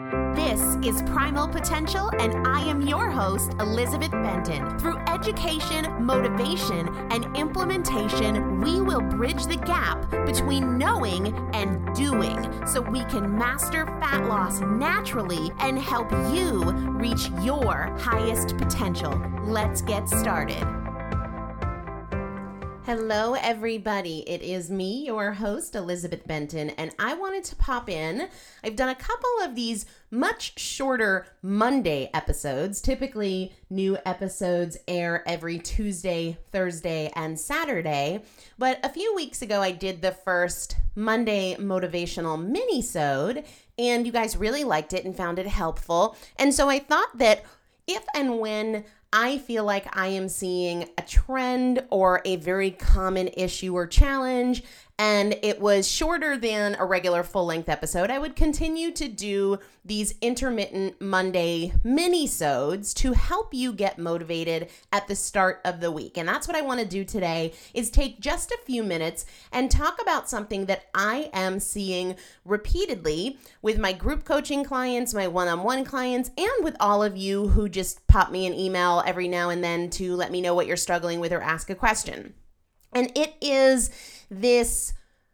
This is Primal Potential, and I am your host, Elizabeth Benton. Through education, motivation, and implementation, we will bridge the gap between knowing and doing so we can master fat loss naturally and help you reach your highest potential. Let's get started. Hello, everybody. It is me, your host, Elizabeth Benton, and I wanted to pop in. I've done a couple of these much shorter Monday episodes. Typically, new episodes air every Tuesday, Thursday, and Saturday. But a few weeks ago, I did the first Monday motivational mini-sode, and you guys really liked it and found it helpful. And so I thought that if and when I feel like I am seeing a trend or a very common issue or challenge, and it was shorter than a regular full-length episode, I would continue to do these intermittent Monday mini-sodes to help you get motivated at the start of the week. And that's what I want to do today, is take just a few minutes and talk about something that I am seeing repeatedly with my group coaching clients, my one-on-one clients, and with all of you who just pop me an email every now and then to let me know what you're struggling with or ask a question. And it is this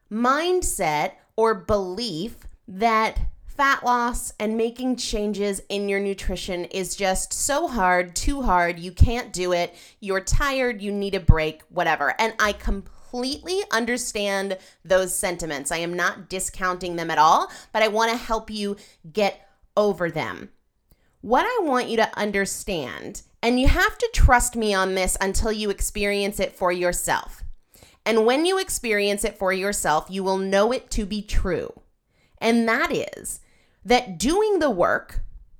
mindset or belief that fat loss and making changes in your nutrition is just so hard, too hard, you can't do it, you're tired, you need a break, whatever. And I completely understand those sentiments. I am not discounting them at all, but I want to help you get over them. What I want you to understand, and you have to trust me on this until you experience it for yourself. And when you experience it for yourself, you will know it to be true. And that is that doing the work,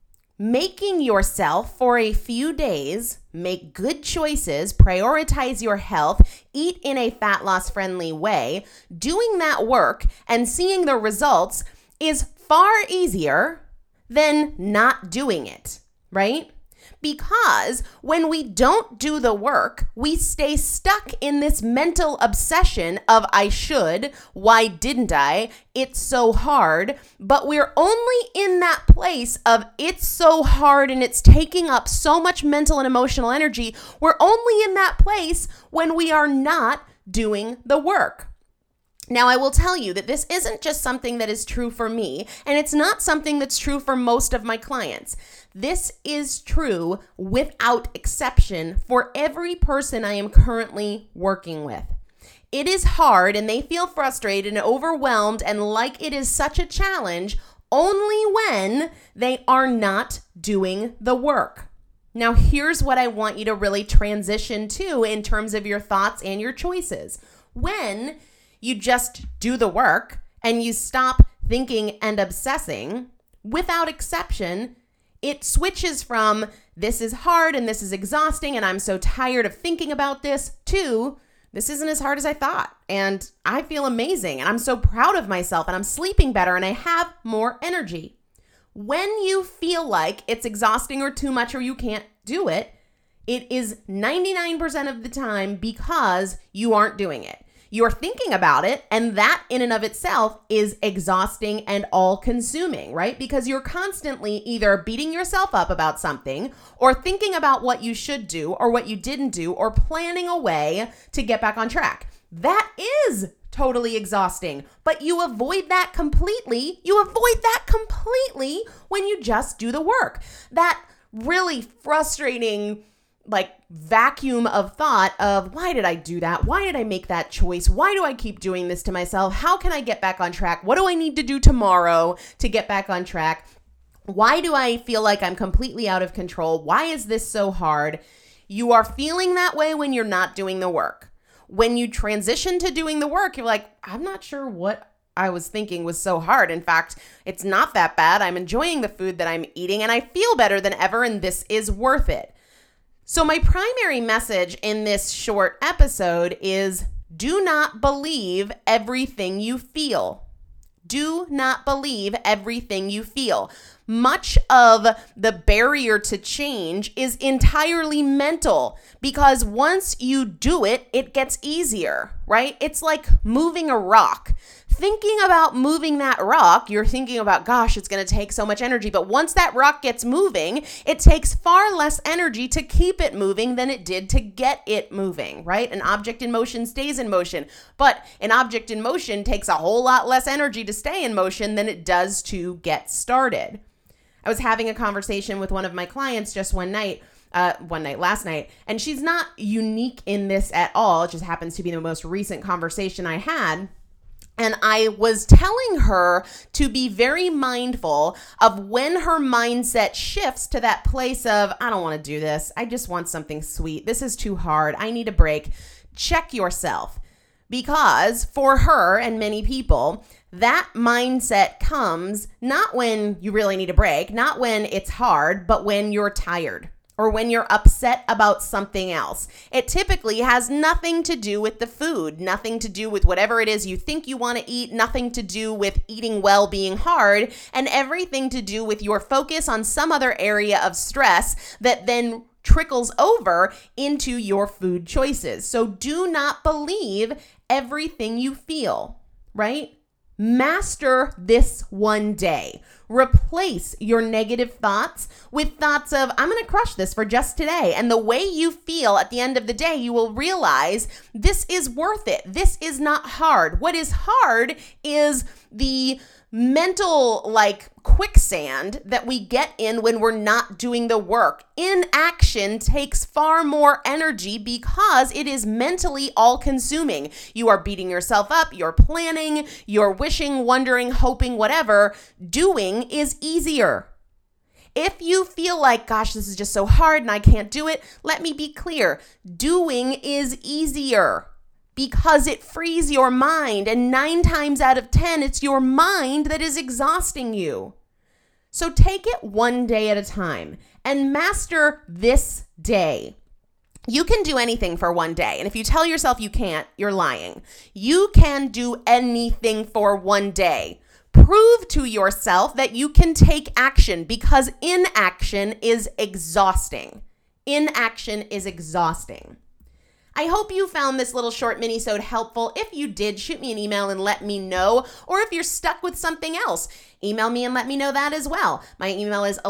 making yourself for a few days, make good choices, prioritize your health, eat in a fat loss friendly way, doing that work and seeing the results is far easier than not doing it, right? Because when we don't do the work, we stay stuck in this mental obsession of I should, why didn't I, it's so hard, but we're only in that place of it's so hard and it's taking up so much mental and emotional energy. We're only in that place when we are not doing the work. Now, I will tell you that this isn't just something that is true for me, and it's not something that's true for most of my clients. This is true without exception for every person I am currently working with. It is hard, and they feel frustrated and overwhelmed and like it is such a challenge only when they are not doing the work. Now, here's what I want you to really transition to in terms of your thoughts and your choices. When you just do the work and you stop thinking and obsessing, without exception, it switches from this is hard and this is exhausting and I'm so tired of thinking about this to this isn't as hard as I thought and I feel amazing and I'm so proud of myself and I'm sleeping better and I have more energy. When you feel like it's exhausting or too much or you can't do it, it is 99% of the time because you aren't doing it. You're thinking about it, and that in and of itself is exhausting and all-consuming, right? Because you're constantly either beating yourself up about something or thinking about what you should do or what you didn't do or planning a way to get back on track. That is totally exhausting, but you avoid that completely. You avoid that completely when you just do the work. That really frustrating vacuum of thought of why did I do that? Why did I make that choice? Why do I keep doing this to myself? How can I get back on track? What do I need to do tomorrow to get back on track? Why do I feel like I'm completely out of control? Why is this so hard? You are feeling that way when you're not doing the work. When you transition to doing the work, you're like, I'm not sure what I was thinking was so hard. In fact, it's not that bad. I'm enjoying the food that I'm eating and I feel better than ever and this is worth it. So my primary message in this short episode is do not believe everything you feel. Do not believe everything you feel. much of the barrier to change is entirely mental, because once you do it, it gets easier, right? It's like moving a rock. Thinking about moving that rock, you're thinking about, gosh, it's going to take so much energy. But once that rock gets moving, it takes far less energy to keep it moving than it did to get it moving, right? An object in motion stays in motion, but an object in motion takes a whole lot less energy to stay in motion than it does to get started. I was having a conversation with one of my clients just last night, and she's not unique in this at all. It just happens to be the most recent conversation I had. And I was telling her to be very mindful of when her mindset shifts to that place of, I don't want to do this. I just want something sweet. This is too hard. I need a break. Check yourself. Because for her and many people, that mindset comes not when you really need a break, not when it's hard, but when you're tired, or when you're upset about something else. It typically has nothing to do with the food, nothing to do with whatever it is you think you want to eat, nothing to do with eating well being hard, and everything to do with your focus on some other area of stress that then trickles over into your food choices. So do not believe everything you feel, right? Master this one day. Replace your negative thoughts with thoughts of, I'm going to crush this for just today. And the way you feel at the end of the day, you will realize this is worth it. This is not hard. What is hard is the mental quicksand that we get in when we're not doing the work. Inaction takes far more energy because it is mentally all-consuming. You are beating yourself up, you're planning, you're wishing, wondering, hoping, whatever. Doing is easier. If you feel like, gosh, this is just so hard and I can't do it, let me be clear. Doing is easier, because it frees your mind, and 9 times out of 10, it's your mind that is exhausting you. So take it one day at a time and master this day. You can do anything for one day, and if you tell yourself you can't, you're lying. You can do anything for one day. Prove to yourself that you can take action, because inaction is exhausting. Inaction is exhausting. I hope you found this little short mini-sode helpful. If you did, shoot me an email and let me know. Or if you're stuck with something else, email me and let me know that as well. My email is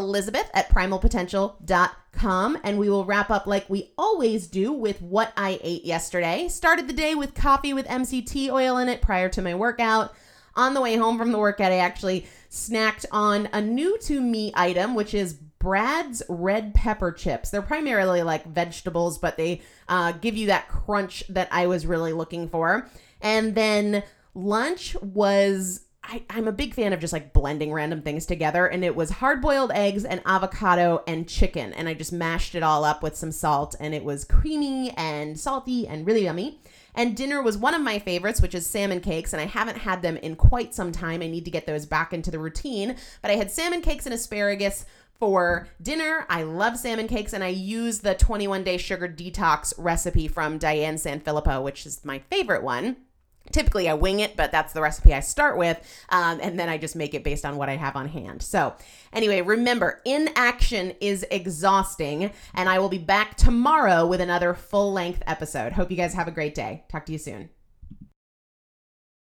elizabeth@primalpotential.com, and we will wrap up like we always do with what I ate yesterday. Started the day with coffee with MCT oil in it prior to my workout. On the way home from the workout, I actually snacked on a new to me item, which is Brad's red pepper chips. They're primarily like vegetables, but they give you that crunch that I was really looking for. And then lunch was, I'm a big fan of just like blending random things together. And it was hard-boiled eggs and avocado and chicken. And I just mashed it all up with some salt, and it was creamy and salty and really yummy. And dinner was one of my favorites, which is salmon cakes, and I haven't had them in quite some time. I need to get those back into the routine. But I had salmon cakes and asparagus for dinner. I love salmon cakes, and I use the 21-day sugar detox recipe from Diane Sanfilippo, which is my favorite one. Typically I wing it, but that's the recipe I start with, and then I just make it based on what I have on hand. So anyway, remember, inaction is exhausting, and I will be back tomorrow with another full-length episode. Hope you guys have a great day. Talk to you soon.